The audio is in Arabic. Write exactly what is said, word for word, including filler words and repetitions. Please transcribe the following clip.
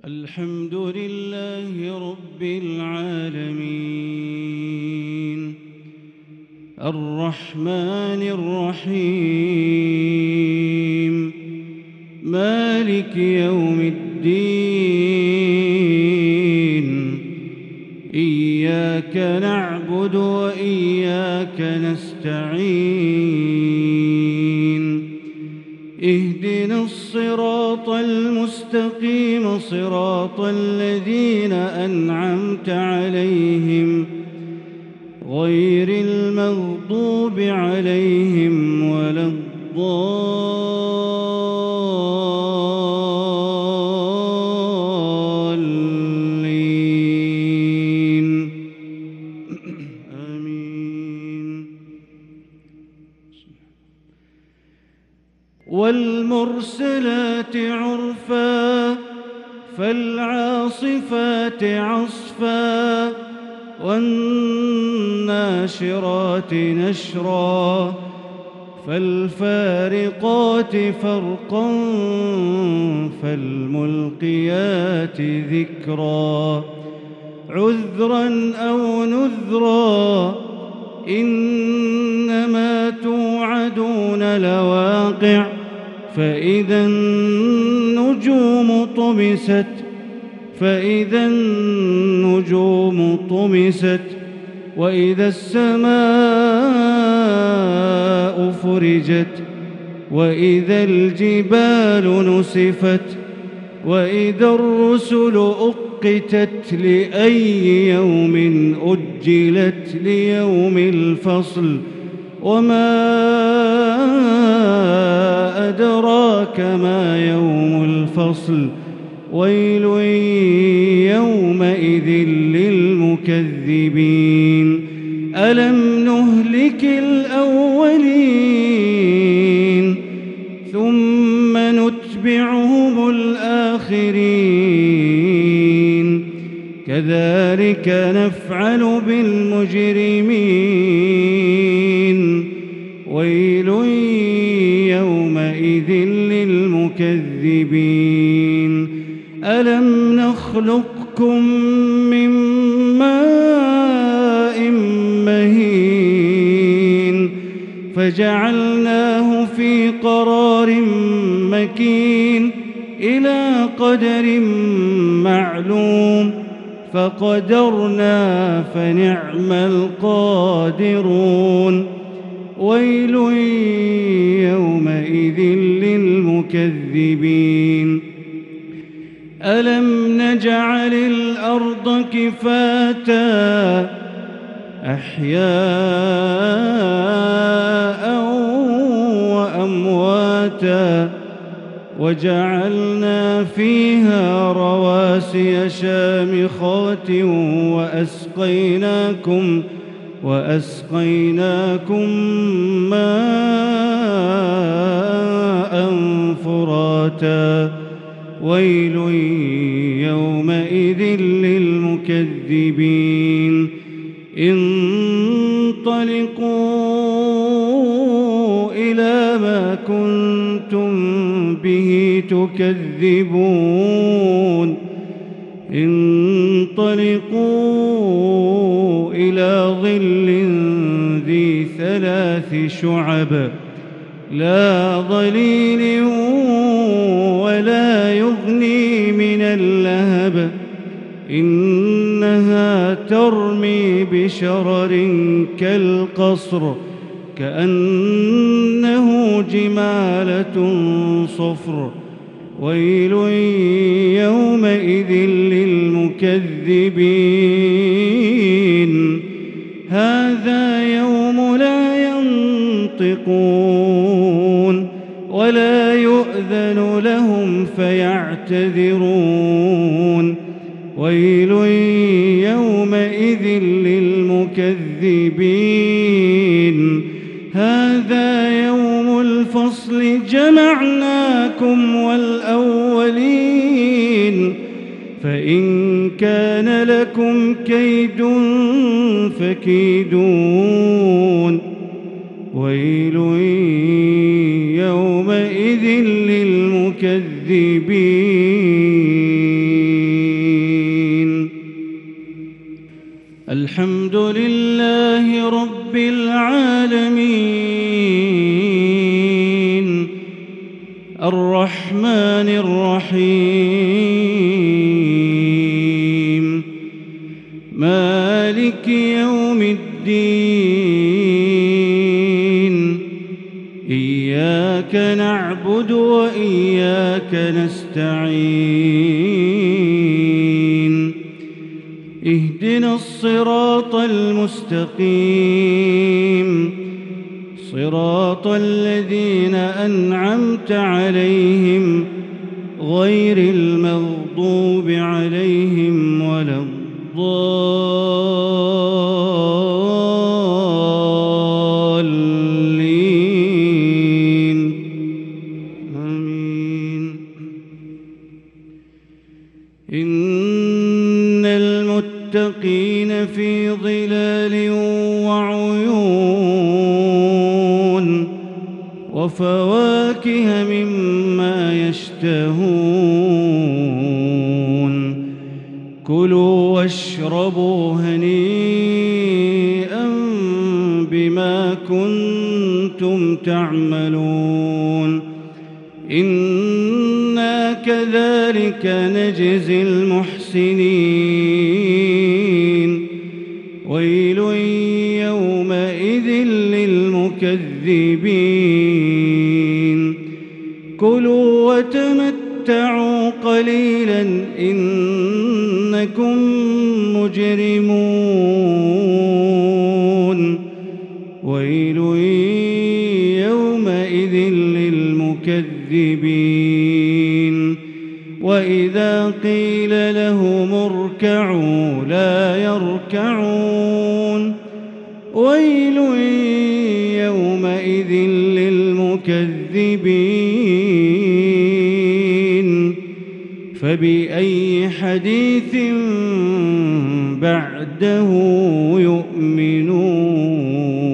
الحمد لله رب العالمين الرحمن الرحيم مالك يوم الدين إياك نعبد وإياك نستعين اهدنا الصراط المستقيم صراط الذين أنعمت عليهم غير المغضوب عليهم ولا الضالين آمين. والمرسلات عرفا فالعاصفات عصفا والناشرات نشرا فالفارقات فرقا فالملقيات ذكرا عذرا أو نذرا إنما توعدون لواقع فإذا النجوم طمست فإذا النجوم طمست وإذا السماء فرجت وإذا الجبال نسفت وإذا الرسل أقتت لأي يوم أجلت ليوم الفصل وما أدراك ما يوم الفصل ويل يومئذ للمكذبين ألم نهلك الأولين ثم نتبعهم الآخرين كذلك نفعل بالمجرمين ويل يومئذ للمكذبين ألم نخلقكم من ماء مهين فجعلناه في قرار مكين إلى قدر معلوم فقدرنا فنعم القادرون ويل يومئذ للمكذبين ألم نجعل الأرض كفاتا أحياء وأمواتا وجعلنا فيها رواسي شامخات وأسقيناكم وأسقيناكم ماء فراتا ويل يومئذ للمكذبين انطلقوا إلى ما كنتم به تكذبون انطلقوا إلى ظل ذي ثلاث شعب لا ظليل ولا يغني من اللهب إنها ترمي بشرر كالقصر كأنه جمالة صفر ويل يومئذ للمكذبين هذا يوم لا ينطقون ولا يؤذن لهم فيعتذرون ويل يومئذ للمكذبين هذا يوم الفصل جمعناكم والأولين فإن كان لكم كيد فكيدون ويل يومئذ للمكذبين الحمد لله رب العالمين الرحمن الرحيم مالك يوم الدين إياك نعبد وإياك نستعين اهدنا الصراط المستقيم صراط الذين أنعمت عليهم غير المغضوب عليهم ولا الضالين آمين. إن المتقين في ظلال وعيون وفواكه مما يشتهون كلوا واشربوا هنيئا بما كنتم تعملون إنا كذلك نجزي المحسنين ويل يومئذ للمكذبين كلوا وتمتعوا قليلا إنكم مجرمون ويل يومئذ للمكذبين وإذا قيل لهم اركعوا لا يركعون ويل يومئذ للمكذبين فبأي حديث بعده يؤمنون.